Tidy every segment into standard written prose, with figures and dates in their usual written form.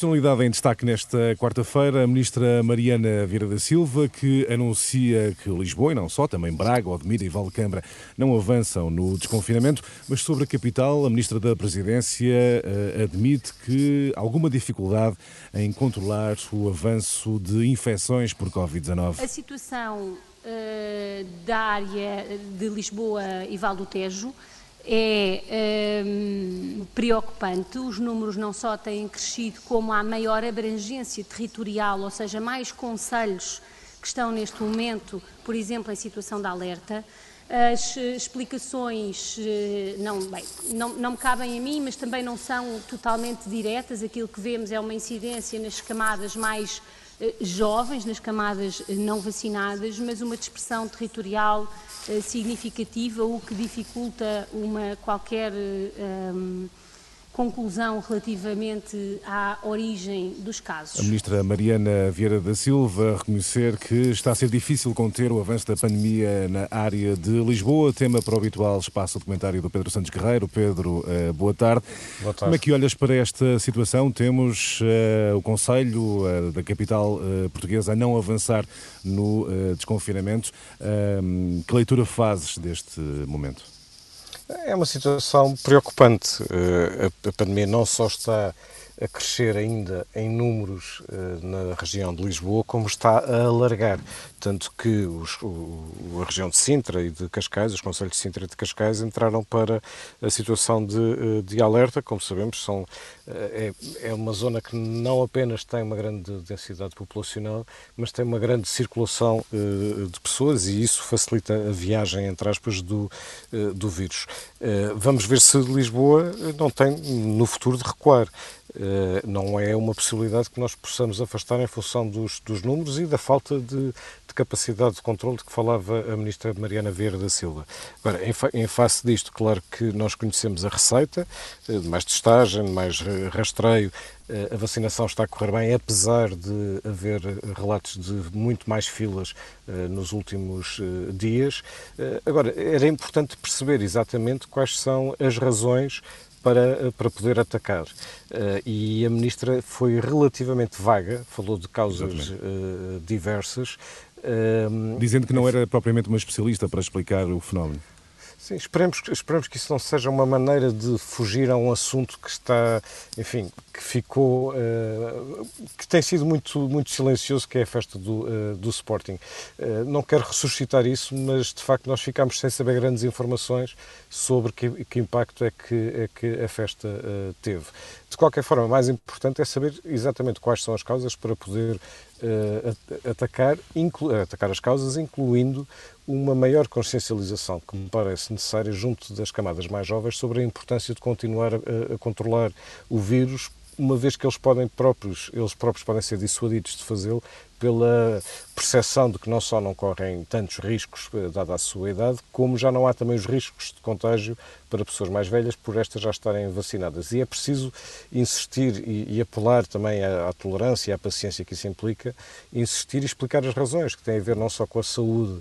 personalidade em destaque nesta quarta-feira, a ministra Mariana Vieira da Silva, que anuncia que Lisboa, e não só, também Braga, Odmira e Valcambra, não avançam no desconfinamento, mas sobre a capital, a ministra da Presidência admite que há alguma dificuldade em controlar o avanço de infecções por Covid-19. A situação da área de Lisboa e Val do Tejo é preocupante. Os números não só têm crescido, como há maior abrangência territorial, ou seja, mais concelhos que estão neste momento, por exemplo, em situação de alerta. As explicações não me cabem a mim, mas também não são totalmente diretas. Aquilo que vemos é uma incidência nas camadas mais jovens, nas camadas não vacinadas, mas uma dispersão territorial significativa, o que dificulta qualquer conclusão relativamente à origem dos casos. A ministra Mariana Vieira da Silva a reconhecer que está a ser difícil conter o avanço da pandemia na área de Lisboa. Tema para o habitual espaço de comentário do Pedro Santos Guerreiro. Pedro, boa tarde. Boa tarde. Como é que olhas para esta situação? Temos o Conselho da capital portuguesa a não avançar no desconfinamento. Que leitura fazes deste momento? É uma situação preocupante. A pandemia não só está a crescer ainda em números na região de Lisboa, como está a alargar. Tanto que a região de Sintra e de Cascais, os concelhos de Sintra e de Cascais, entraram para a situação de alerta. Como sabemos, é uma zona que não apenas tem uma grande densidade populacional, mas tem uma grande circulação de pessoas e isso facilita a viagem, entre aspas, do vírus. Vamos ver se Lisboa não tem no futuro de recuar. Não é uma possibilidade que nós possamos afastar em função dos números e da falta de capacidade de controle de que falava a ministra Mariana Vieira da Silva. Agora, em face disto, claro que nós conhecemos a receita, mais testagem, mais rastreio. A vacinação está a correr bem, apesar de haver relatos de muito mais filas nos últimos dias. Agora, era importante perceber exatamente quais são as razões para poder atacar. E a ministra foi relativamente vaga, falou de causas diversas. Dizendo que não era propriamente uma especialista para explicar o fenómeno. Sim, esperemos que isso não seja uma maneira de fugir a um assunto que está, enfim, que ficou, que tem sido muito silencioso, que é a festa do Sporting. Não quero ressuscitar isso, mas de facto nós ficámos sem saber grandes informações sobre que impacto é que a festa teve. De qualquer forma, mais importante é saber exatamente quais são as causas para poder atacar as causas, incluindo uma maior consciencialização, que me parece necessária junto das camadas mais jovens, sobre a importância de continuar a controlar o vírus, uma vez que eles próprios podem ser dissuadidos de fazê-lo pela percepção de que não só não correm tantos riscos, dada a sua idade, como já não há também os riscos de contágio para pessoas mais velhas por estas já estarem vacinadas. E é preciso insistir e apelar também à tolerância e à paciência que isso implica, insistir e explicar as razões, que têm a ver não só com a saúde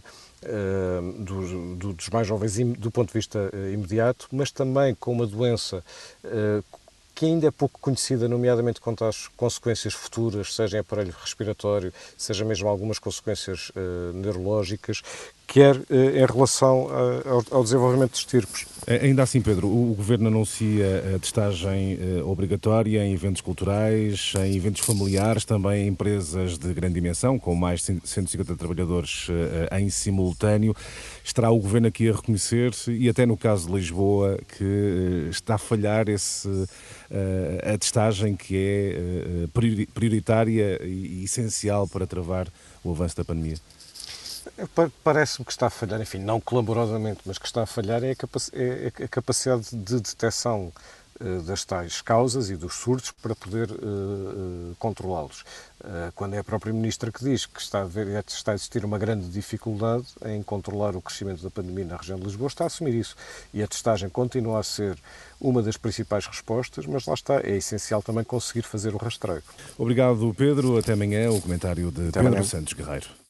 dos mais jovens do ponto de vista imediato, mas também com uma doença que ainda é pouco conhecida, nomeadamente quanto às consequências futuras, seja em aparelho respiratório, seja mesmo algumas consequências neurológicas, quer em relação ao desenvolvimento de estirpes. Ainda assim, Pedro, o Governo anuncia a testagem obrigatória em eventos culturais, em eventos familiares, também em empresas de grande dimensão, com mais de 150 trabalhadores em simultâneo. Estará o Governo aqui a reconhecer, e até no caso de Lisboa, que está a falhar a testagem que é prioritária e essencial para travar o avanço da pandemia? Parece-me que está a falhar, enfim, não clamorosamente, mas que está a falhar é a capacidade de detecção das tais causas e dos surtos para poder controlá-los. Quando é a própria Ministra que diz que está a existir uma grande dificuldade em controlar o crescimento da pandemia na região de Lisboa, está a assumir isso. E a testagem continua a ser uma das principais respostas, mas lá está, é essencial também conseguir fazer o rastreio. Obrigado, Pedro. Até amanhã, o comentário de Pedro Santos Guerreiro.